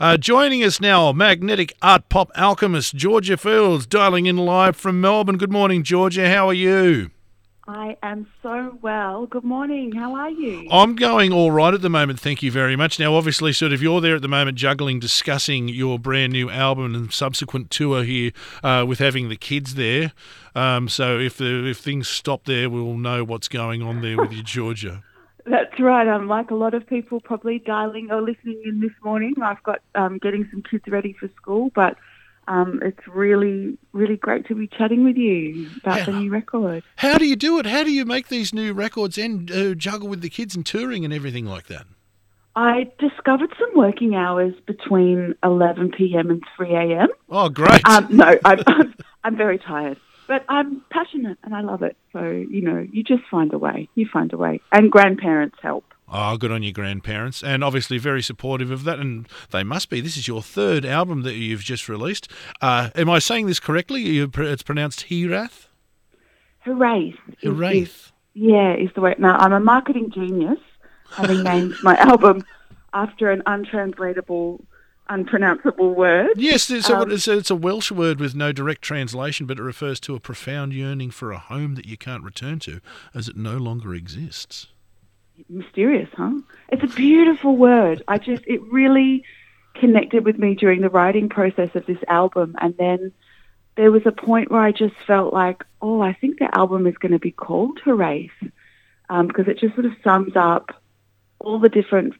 Joining us now, magnetic art pop alchemist Georgia Fields, dialing in live from Melbourne. Good morning, Georgia. How are you? I am so well. Good morning. How are you? I'm going all right at the moment, thank you very much. Now, obviously, you're there at the moment juggling, discussing your brand new album and subsequent tour here with having the kids there. So if things stop there, we'll know what's going on there with you, Georgia. That's right. I'm like a lot of people probably dialing or listening in this morning. I've got getting some kids ready for school, but it's really, really great to be chatting with you about the new record. How do you do it? How do you make these new records and juggle with the kids and touring and everything like that? I discovered some working hours between 11 p.m. and 3 a.m. Oh, great. No, I'm very tired. But I'm passionate and I love it. So, you just find a way. You find a way. And grandparents help. Oh, good on your grandparents. And obviously very supportive of that. And they must be. This is your third album that you've just released. Am I saying this correctly? It's pronounced Hiraeth? Hiraeth. Hiraeth. Is the way. Now, I'm a marketing genius, having named my album after an untranslatable, unpronounceable word. Yes, it's a Welsh word with no direct translation, but it refers to a profound yearning for a home that you can't return to as it no longer exists. Mysterious, huh? It's a beautiful word. It really connected with me during the writing process of this album. And then there was a point where I just felt like, I think the album is going to be called Hiraeth, because it just sort of sums up all the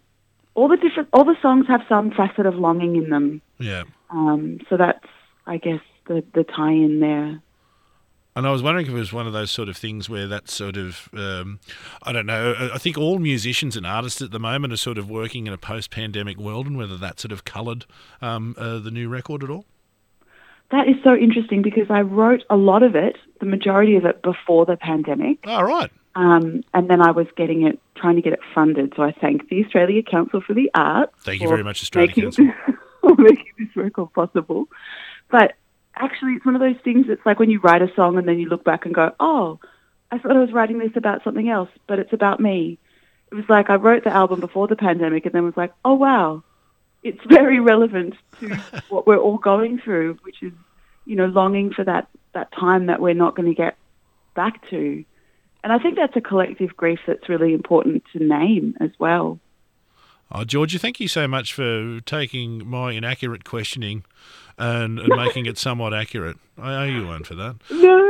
songs have some facet of longing in them. Yeah. So that's, I guess, the tie-in there. And I was wondering if it was one of those sort of things where that sort of, I don't know, I think all musicians and artists at the moment are sort of working in a post-pandemic world, and whether that sort of coloured the new record at all? That is so interesting because I wrote a lot of it, the majority of it, before the pandemic. Oh, right. And then I was trying to get it funded. So I thank the Australia Council for the Arts. Thank you very much, Australia Council. For making this record possible. But actually, it's one of those things, it's like when you write a song and then you look back and go, I thought I was writing this about something else, but it's about me. It was like I wrote the album before the pandemic and then was like, oh, wow, it's very relevant to what we're all going through, which is, longing for that time that we're not going to get back to. And I think that's a collective grief that's really important to name as well. Oh, Georgia, thank you so much for taking my inaccurate questioning and making it somewhat accurate. I owe you one for that.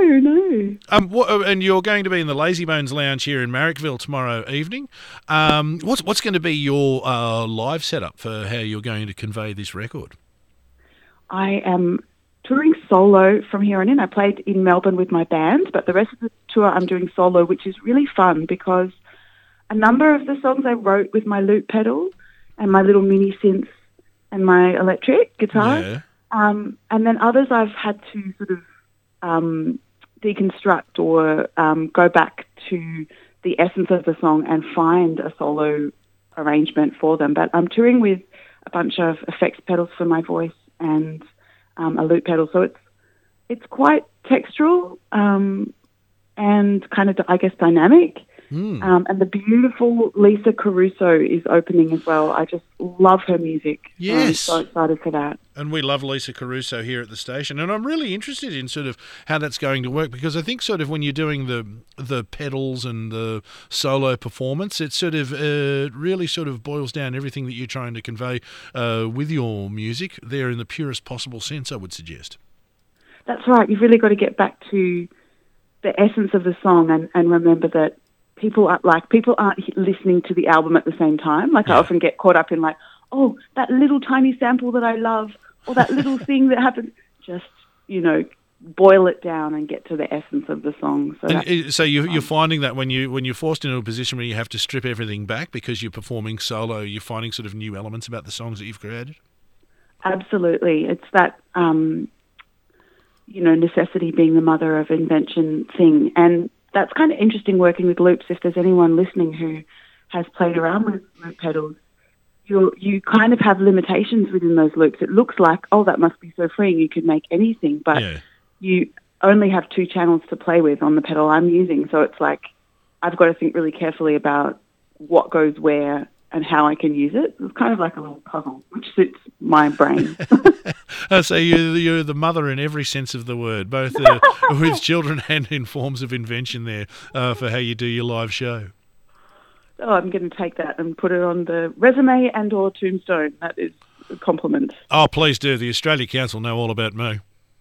No. And you're going to be in the Lazy Bones Lounge here in Marrickville tomorrow evening. What's going to be your live setup for how you're going to convey this record? I am touring solo from here on in. I played in Melbourne with my band, but the rest of the tour I'm doing solo, which is really fun because a number of the songs I wrote with my loop pedal and my little mini synths and my electric guitar. Yeah. And then others I've had to sort of deconstruct or go back to the essence of the song and find a solo arrangement for them. But I'm touring with a bunch of effects pedals for my voice and a loop pedal. So it's quite textural and kind of, I guess, dynamic. And the beautiful Lisa Caruso is opening as well. I just love her music. Yes. I'm so excited for that. And we love Lisa Caruso here at the station. And I'm really interested in sort of how that's going to work, because I think sort of when you're doing the pedals and the solo performance, it sort of really sort of boils down everything that you're trying to convey with your music there in the purest possible sense, I would suggest. That's right. You've really got to get back to the essence of the song and remember that people aren't listening to the album at the same time. Like, yeah. I often get caught up in like, that little tiny sample that I love, or that little thing that happens. Just, boil it down and get to the essence of the song. So you're finding that when you're forced into a position where you have to strip everything back because you're performing solo, you're finding sort of new elements about the songs that you've created? Absolutely. It's that, necessity being the mother of invention thing. And that's kind of interesting working with loops. If there's anyone listening who has played around with loop pedals, you kind of have limitations within those loops. It looks like, that must be so freeing. You could make anything, but you only have 2 channels to play with on the pedal I'm using. So it's like I've got to think really carefully about what goes where and how I can use it. It's kind of like a little puzzle, which suits my brain. So you're the mother in every sense of the word, both with children and in forms of invention there for how you do your live show. Oh, I'm going to take that and put it on the resume and or tombstone. That is a compliment. Oh, please do. The Australia Council know all about me.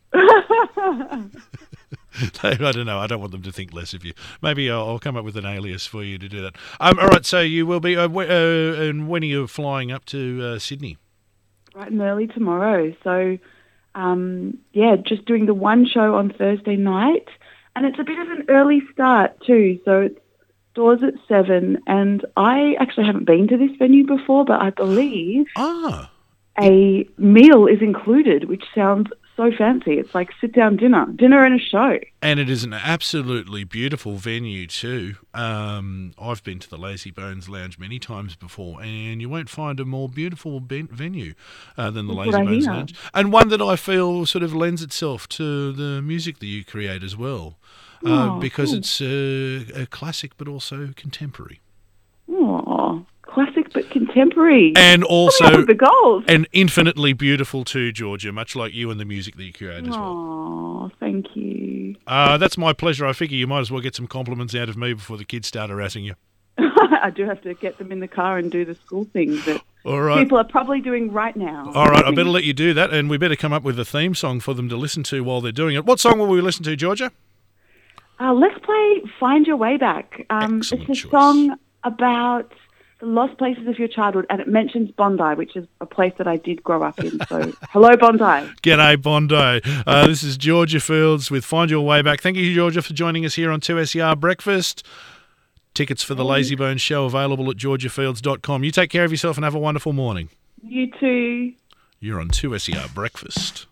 I don't know. I don't want them to think less of you. Maybe I'll come up with an alias for you to do that. All right, so you will be... and when are you flying up to Sydney? Right and early tomorrow. So, just doing the one show on Thursday night. And it's a bit of an early start too. So it's doors at 7. And I actually haven't been to this venue before, but I believe a meal is included, which sounds so fancy. It's like sit-down dinner and a show. And it is an absolutely beautiful venue too. I've been to the Lazy Bones Lounge many times before, and you won't find a more beautiful venue than the Lazy Bones Lounge. And one that I feel sort of lends itself to the music that you create as well, because it's a classic but also contemporary. Oh, classic but contemporary. And also the goals. And infinitely beautiful too, Georgia, much like you and the music that you create as well. Oh, thank you. That's my pleasure. I figure you might as well get some compliments out of me before the kids start harassing you. I do have to get them in the car and do the school things that people are probably doing right now. All right, I better let you do that, and we better come up with a theme song for them to listen to while they're doing it. What song will we listen to, Georgia? Let's play Find Your Way Back. It's a song about the lost places of your childhood, and it mentions Bondi, which is a place that I did grow up in. So, hello, Bondi. G'day, Bondi. This is Georgia Fields with Find Your Way Back. Thank you, Georgia, for joining us here on 2SER Breakfast. Tickets for the Lazy Bones show available at georgiafields.com. You take care of yourself and have a wonderful morning. You too. You're on 2SER Breakfast.